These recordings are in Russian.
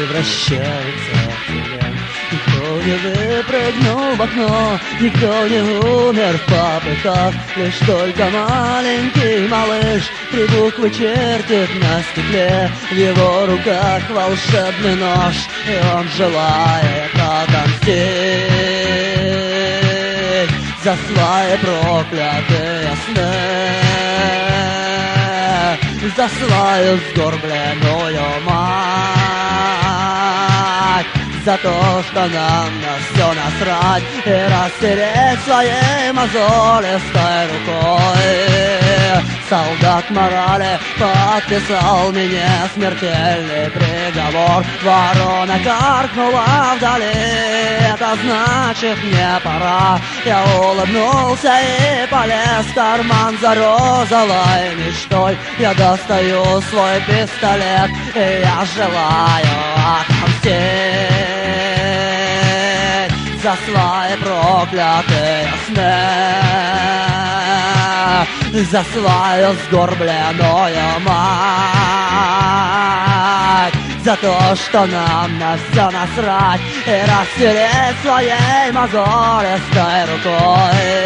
превращается в тлен. Никто не выпрыгнул в окно, никто не умер в попыхах, лишь только маленький малыш 3 буквы чертит на стекле. В его руках волшебный нож, и он желает отомстить за свои проклятые сны, за свою сгорбленную мать, за то, что нам на все насрать, и растереть своей мозолистой рукой. Солдат морали подписал мне смертельный приговор. Ворона каркнула вдали, это значит мне пора. Я улыбнулся и полез в карман за розовой мечтой. Я достаю свой пистолет, и я желаю отомстить за свои проклятые сны, за свою сгорбленную мать, за то, что нам на все насрать, и растереть своей мозолистой рукой.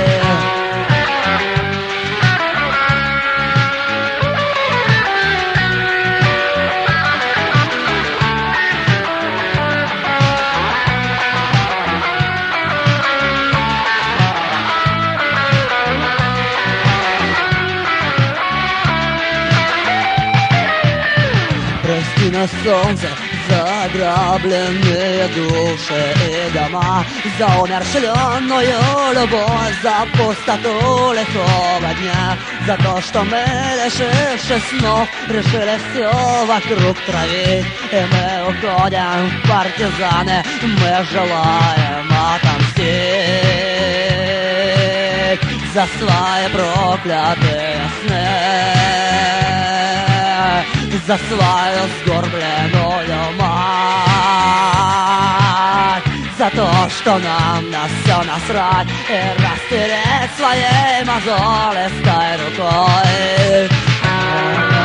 Прости на солнце за ограбленные души и дома, за умерщвленную любовь, за пустоту лихого дня, за то, что мы, лишившись снов, решили все вокруг травить. И мы уходим в партизаны, мы желаем отомстить за свои проклятые сны, за свою сгорбленную мать, за то, что нам на все насрать, и растереть своей мозолистой рукой.